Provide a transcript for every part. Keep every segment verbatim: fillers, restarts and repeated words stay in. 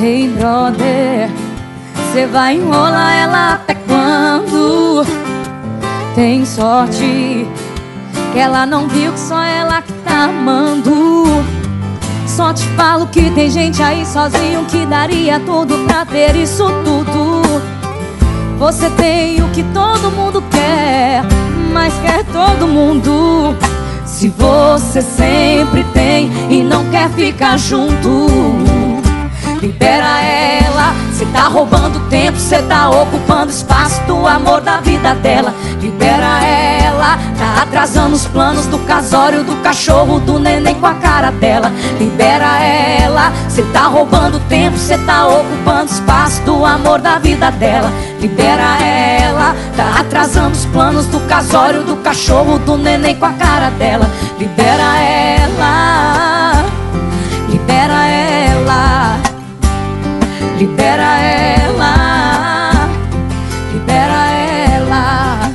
Hey brother, cê vai enrolar ela até quando? Tem sorte que ela não viu que só ela que tá amando. Só te falo que tem gente aí sozinho que daria tudo pra ter isso tudo. Você tem o que todo mundo quer, mas quer todo mundo. Se você sempre tem e não quer ficar junto, libera ela. Cê tá roubando tempo, cê tá ocupando espaço do amor da vida dela. Libera ela, tá atrasando os planos do casório, do cachorro, do neném com a cara dela. Libera ela, cê tá roubando tempo, cê tá ocupando espaço do amor da vida dela. Libera ela, tá atrasando os planos do casório, do cachorro, do neném com a cara dela. Libera ela, libera ela, libera ela, libera ela.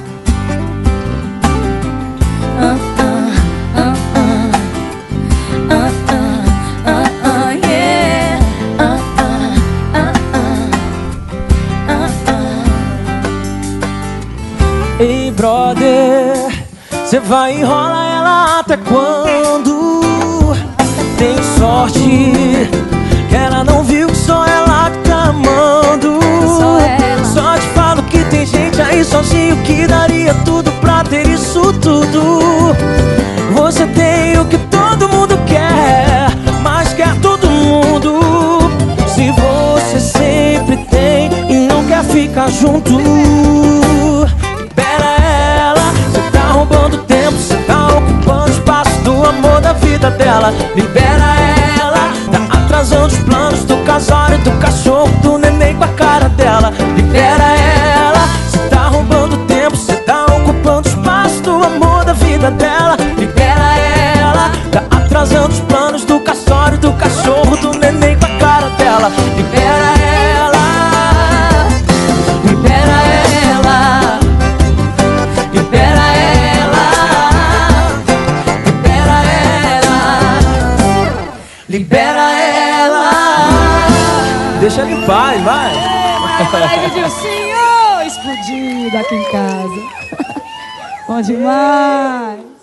uh, uh, uh, uh. Uh, uh, uh, uh, yeah. uh, uh, uh, uh. Uh, uh. Ei brother, cê vai enrolar ela até quando? Tem sorte que ela não viu que só ela que tá amando. Só ela. Só te falo que tem gente aí sozinho que daria tudo pra ter isso tudo. Você tem o que todo mundo quer, mas quer todo mundo. Se você sempre tem e não quer ficar junto, libera ela. Você tá roubando tempo, você tá ocupando espaço do amor da vida dela. Libera ela, tá atrasando os planos do casório, do cachorro, do neném com a cara dela. Libera ela, cê tá roubando tempo, cê tá ocupando espaço do amor da vida dela. Libera ela, tá atrasando os planos do casório, do cachorro, do neném com a cara dela. Libera ela, libera ela, libera ela, libera ela, libera ela. Deixa ele em paz, vai. Ai, Dilcinho, explodido aqui em casa. Bom demais.